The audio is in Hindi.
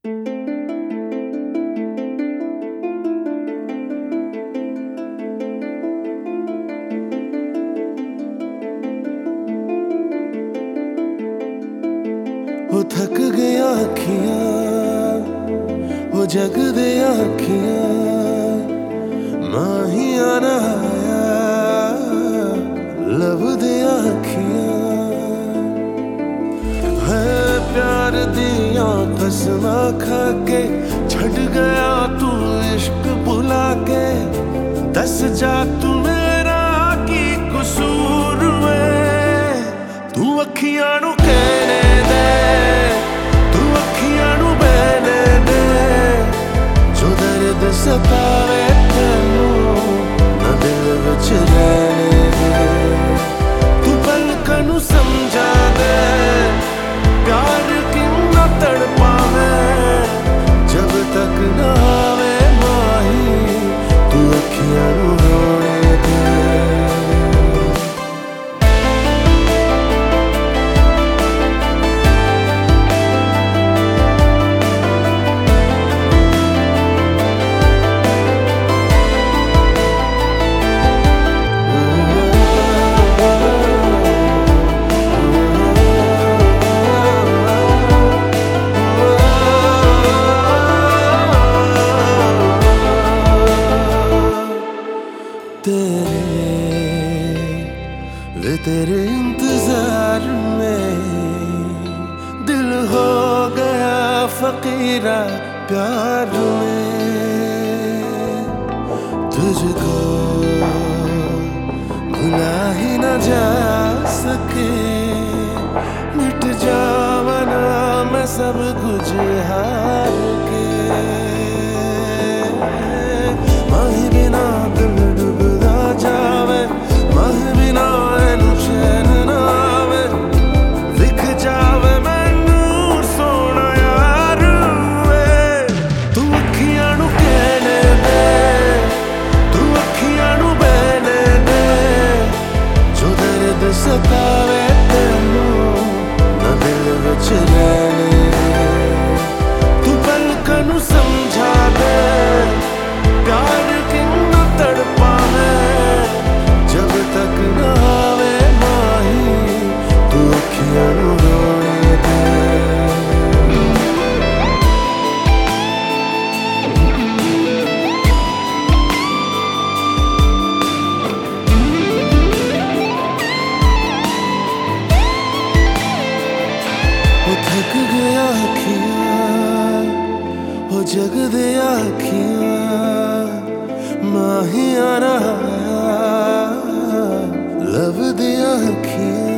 वो थक गया अखियां, वो जग दे अखियां, माहिया ना आया लब दे अखियां है प्यार दिया कसमा खा के छड़ गया तू इश्क भुला के। दस जा तू मेरा की कसूर में, तू अखियां नू कहने दे, तू अखियां नू बहने दे, जो दर्द सतावे तेनू ना दिल विच रहने दे। तू पलकां नू समझा दे प्यार किन्ना तड़पावे, जब तक ना आवे माही तू अखियां नू रोने दे। तेरे इंतजार में दिल हो गया फकीरा प्यार में, तुझको भुला ही न जा सके, मिट जावना मैं सब कुछ हार के। माही बिना दिल डूबदा जावे, माही बिना चैन ना आवे, दिख जावे मैनू सोना यार वे। तू अखियां नू कहने दे, तू अखियां नू बहने दे, जो दर्द सतावे तेनू ना दिल विच रहने दे। तू पलकां नू समझा दे प्यार किन्ना तड़पावे, जब तक ना आवे तू अखियां नू रोने दे। वो थक गया अखियां, वो जग दे अखियां, माहिया ना आया लब दे अखियां।